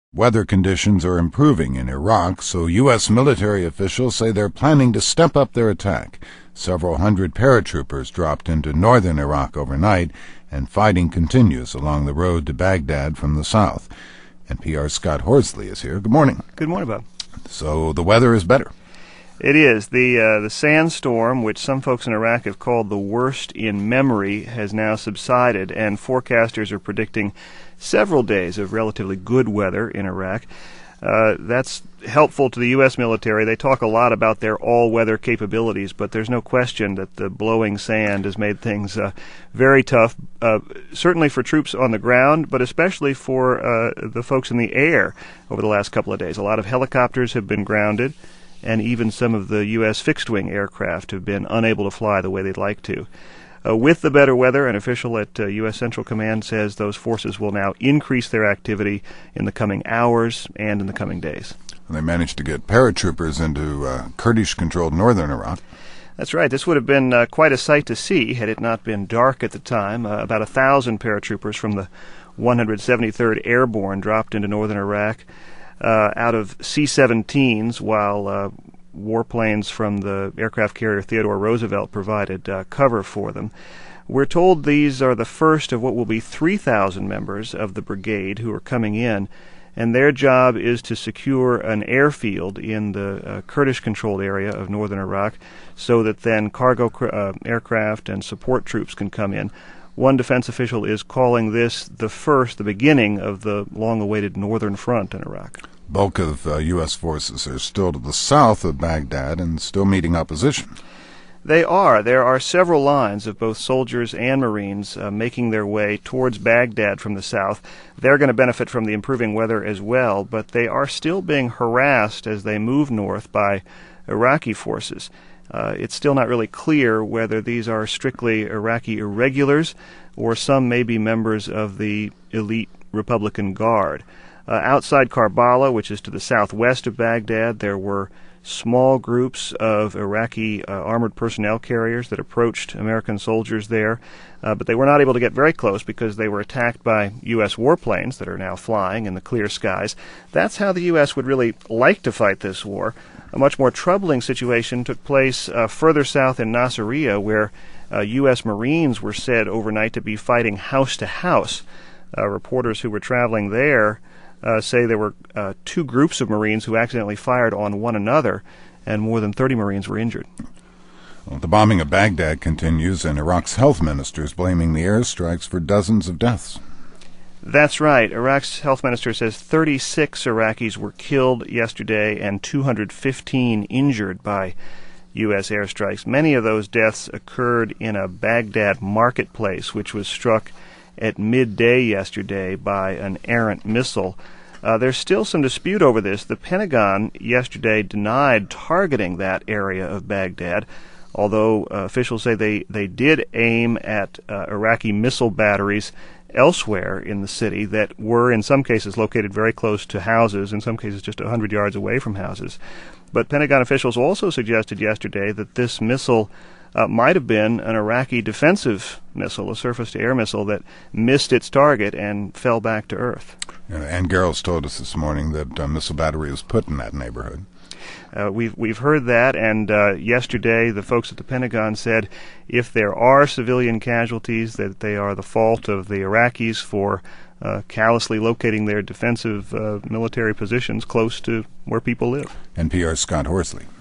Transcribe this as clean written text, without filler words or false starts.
Weather conditions are improving in Iraq, so U.S. military officials say they're planning to step up their attack. Several hundred paratroopers dropped into northern Iraq overnight, and fighting continues along the road to Baghdad from the south. NPR's Scott Horsley is here. Good morning. Good morning, Bob. So the weather is better. It is. The sandstorm, which some folks in Iraq have called the worst in memory, has now subsided, and forecasters are predicting several days of relatively good weather in Iraq. That's helpful to the U.S. military. They talk a lot about their all-weather capabilities, but there's no question that the blowing sand has made things very tough, certainly for troops on the ground, but especially for the folks in the air over the last couple of days. A lot of helicopters have been grounded, and even some of the U.S. fixed-wing aircraft have been unable to fly the way they'd like to. With the better weather, an official at U.S. Central Command says those forces will now increase their activity in the coming hours and in the coming days. They managed to get paratroopers into Kurdish-controlled northern Iraq. That's right. This would have been quite a sight to see had it not been dark at the time. About 1,000 paratroopers from the 173rd Airborne dropped into northern Iraq out of C-17s, while warplanes from the aircraft carrier Theodore Roosevelt provided cover for them. We're told these are the first of what will be 3,000 members of the brigade who are coming in, and their job is to secure an airfield in the Kurdish-controlled area of northern Iraq so that then cargo aircraft and support troops can come in. One defense official is calling this the beginning of the long-awaited northern front in Iraq. Bulk of U.S. forces are still to the south of Baghdad and still meeting opposition. They are. There are several lines of both soldiers and Marines making their way towards Baghdad from the south. They're going to benefit from the improving weather as well, but they are still being harassed as they move north by Iraqi forces. It's still not really clear whether these are strictly Iraqi irregulars or some may be members of the elite Republican Guard. Outside Karbala, which is to the southwest of Baghdad, there were small groups of Iraqi armored personnel carriers that approached American soldiers there, but they were not able to get very close because they were attacked by U.S. warplanes that are now flying in the clear skies. That's how the U.S. would really like to fight this war. A much more troubling situation took place further south in Nasiriyah, where U.S. Marines were said overnight to be fighting house to house. Reporters who were traveling there say there were two groups of Marines who accidentally fired on one another, and more than 30 Marines were injured. Well, the bombing of Baghdad continues, and Iraq's health minister is blaming the airstrikes for dozens of deaths. That's right. Iraq's health minister says 36 Iraqis were killed yesterday and 215 injured by U.S. airstrikes. Many of those deaths occurred in a Baghdad marketplace, which was struck at midday yesterday by an errant missile. There's still some dispute over this. The Pentagon yesterday denied targeting that area of Baghdad, although officials say they did aim at Iraqi missile batteries elsewhere in the city that were in some cases located very close to houses, in some cases just 100 yards away from houses. But Pentagon officials also suggested yesterday that this missile might have been an Iraqi defensive missile, a surface-to-air missile that missed its target and fell back to Earth. Ann Garrels told us this morning that a missile battery was put in that neighborhood. We've heard that, and yesterday the folks at the Pentagon said if there are civilian casualties, that they are the fault of the Iraqis for callously locating their defensive military positions close to where people live. NPR's Scott Horsley.